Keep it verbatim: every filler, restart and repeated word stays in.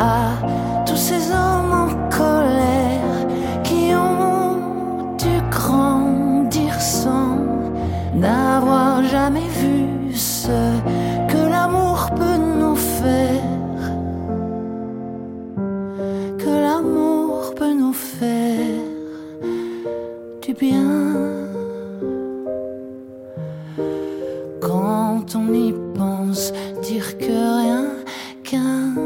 à tous ces hommes en colère qui ont dû grandir sans n'avoir jamais vu ce que l'amour peut nous faire, que l'amour peut nous faire du bien. Quand on y pense, dire que rien qu'un